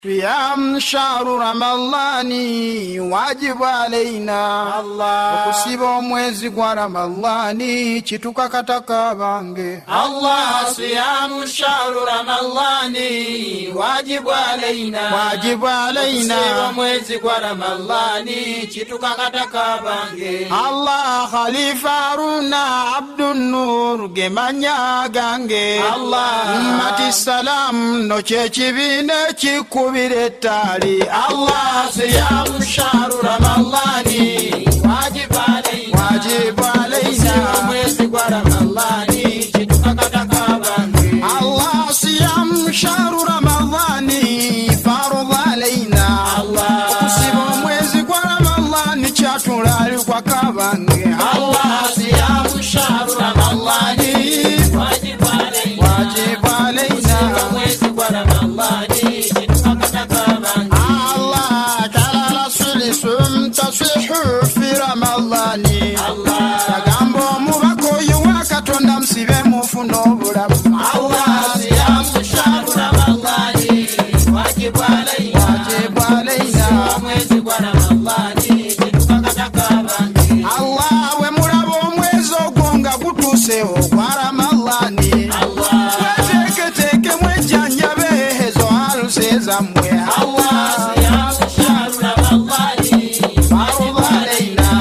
صيام شهر رمضان واجب علينا الله وكسيبو mwezi kwa Ramadhani chituka kataka bange Allah صيام شهر رمضان واجب علينا وكسيبو mwezi kwa Ramadhani chituka kataka bange Allah Khalifa Haruna Abdul Nur gemanya gange Allah ummati salam no chechibine chiku biretali Allah صيام شهر رمضان واجب علينا mwezi kwa Ramadhani chituka kataka bange Allah صيام شهر رمضان فرض علينا Allah kusiba mwezi kwa Ramadhani chatulali kwa kabange Allah صيام شهر رمضان واجب علينا mwezi kwa Ramadhani chituka kataka bange Allah kala rasuli sumtasihu fi Ramadhani Allah tagambo mubako yuwakatonda msibe mufuno bulamu Allah صيام شهر رمضان واجب علينا mwezi kwa Ramadhani chituka kataka bange Allah we mulabo mwezi ogonga gutuseho kwa Ramadhani Allah weteketeke mwejanyabe hezo haluseza mwe Allah صيام شهر رمضان واجب علينا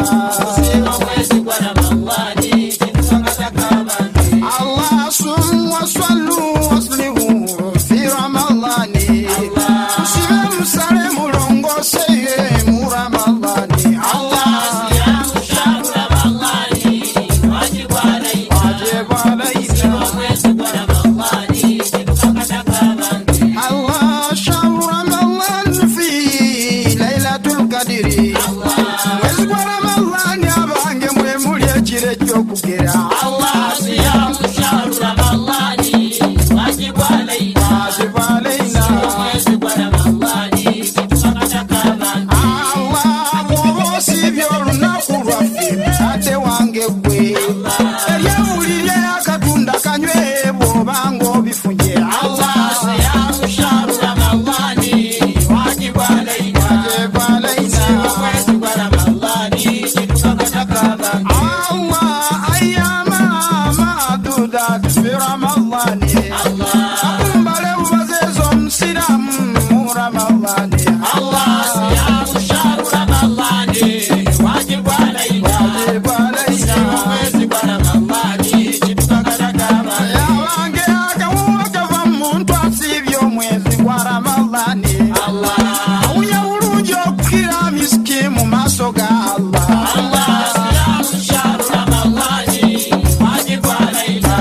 mwezi kwa Ramadhani chituka kataka bange Allah sum wa sallu waslihu fi Ramadhani usibe musale mulongose mu Ramadhani Allah صيام شهر رمضان واجب علينا mwezi kwa Ramadhani chituka kataka bange Allah shahru Ramadhan fi Lailatul Qadri mwezi kwa Ramadhani abange mwe mulye kire kyokugera Allah صيام شهر رمضان واجب علينا mwezi kwa Ramadhani chituka kataka bange Allah mwobosibye olunaku lwaffe ate wange gwe eryawulire akatunda kanywe bw'obanga obifunye Allah صيام شهر رمضان واجب علينا mwezi kwa Ramadhani chituka kataka bange Allah ayyama ma'dudat fi Ramadhani akumbale ubazezo musiramu mu Ramadhani Allah صيام شهر رمضان واجب علينا mwezi kwa Ramadhani chituka kataka bange yawange akawuwa kava muntu asibye omwezi gwa Ramadhani awunya bulungi okukira misiki mu maaso ga Allah Allah صيام شهر رمضان واجب علينا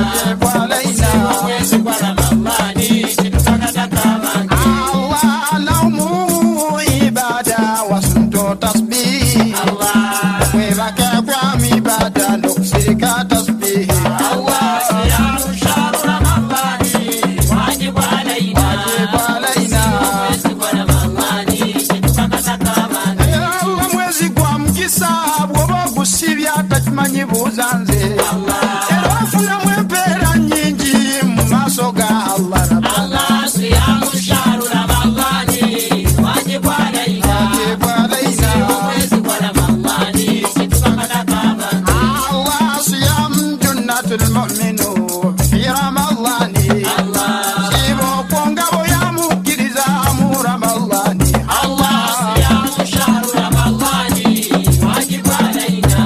mwezi kwa Ramadhani chituka kataka bange Allah naumu ibada wasunto tasbih kwebake kwami ibada nokusirika tasbih Allah صيام شهر رمضان واجب علينا mwezi kwa Ramadhani chituka kataka bange Allah mwezi gwa mukisa bwoba ogusibye atakimanyi buzanze era wafunamu empeera nnyingi mu maaso ga Allah Allah صيام شهر رمضان واجب علينا mwezi kwa Ramadhani chituka kataka bange Allah siyam junnatul mu'minu fi Ramadhani sibo kwongabo ya mukiriza mu Ramadhani Allah صيام شهر رمضان واجب علينا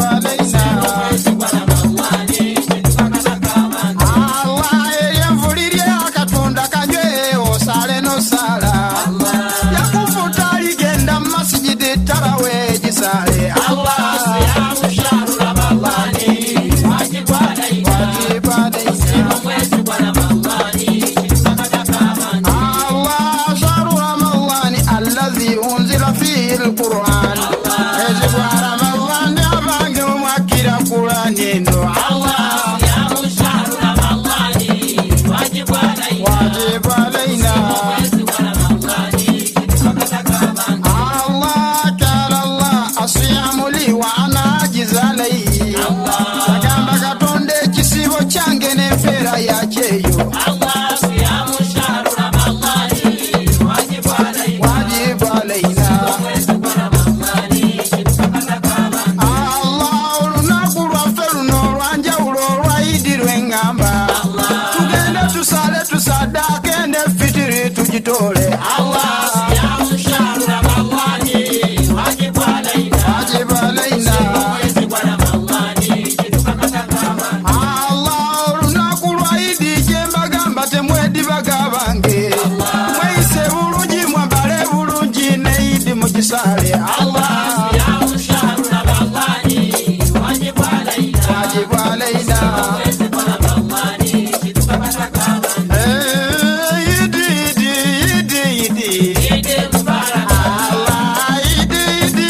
mwezi kwa Ramadhani chituka kataka bange Allah eyevulirye akatonda kanywe osale nosala yakufuta ligenda mu masjidi tarawe gisale Allah صيام شهر رمضان واجب علينا mwezi kwa Ramadhani chituka kataka bange Allah shahru Ramadhani alladhi unzila fihi alquran mwezi gwa Ramadhani abange mwakira Qur'ani eno Allah صيام شهر رمضان واجب علينا mwezi kwa Ramadhani chituka kataka bange Allah kala Allah asiyamu li wa ana ajiza alayhi agamba katonda ekisibo kyange n'enfeera yakyeyo Allah صيام شهر رمضان واجب sale Allah صيام شهر رمضان واجب علينا واجب علينا mwezi wa Ramadhani kitupata kama idi Eid Mubarak Allah idi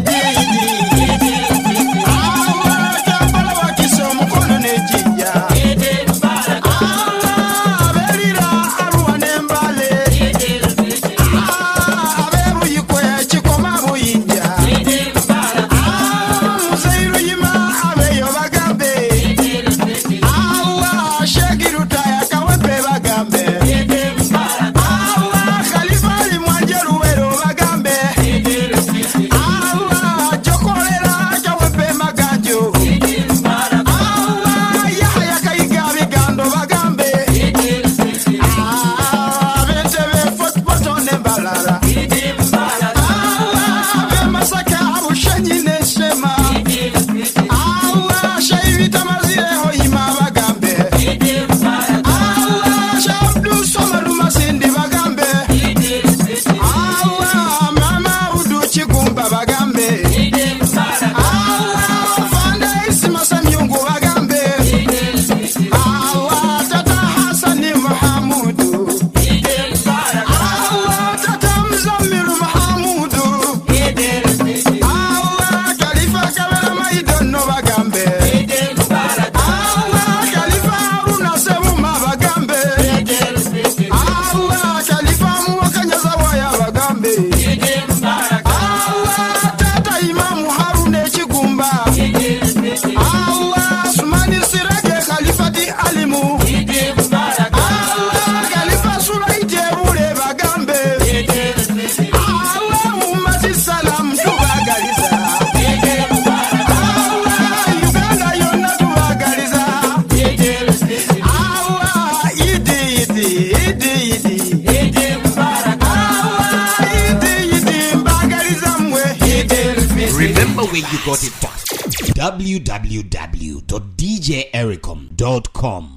Allah tambala wakisomo kono nejija Eid Mubarak Allah berira arwa nembale Eid al-Fitr aberu yikwe chikoma buyinja Eid Mubarak Muzairu yima abeyo bagambe Eid al-Fitr Allah shegiruta yakawepe bagambe Eid Mubarak Allah khalifa limwanjeru wero bagambe Eid al-Fitr Allah chokolera kawepe maganjo Eid Mubarak Allah yahya kaiga bigando bagambe Eid al-Fitr betebe fotpotonde mbalara Eid Mubarak Allah bemasaka abushenyi neshema Eid al-Fitr Allah shaivita mazireho yima bagambe Eid Mubarak Allah shabdu somaru masindi bagambe Eid al-Fitr Allah mama udu chigumba bagambe Eid Mubarak Allah fanda isima samyungu bagambe Eid al-Fitr Allah tata Hasani Muhamudu Eid Mubarak Allah tata Mzamiru Muhamudu Eid al-Fitr Allah Khalifa Kabera Maidono bagambe Eid Mubarak Allah Khalifa Haruna Semuma bagambe Eid al-Fitr Allah Khalifa Muwakanyaza waya bagambe Eid Mubarak Allah tata Imamu Harune Chigumba Eid al-Fitr Allah Sumani Sirage Khalifati Alimu Eid Mubarak Allah Khalifa Suraije Bure bagambe Eid al-Fitr Allah Ummati Salam tubagaliza Eid Mubarak Allah Uganda yonna tubagaliza Eid al-Fitr Allah idi Eid Mubarak Allah idi mbagaliza mwe Eid al-Fitr Remember where you got it from. www.djericom.com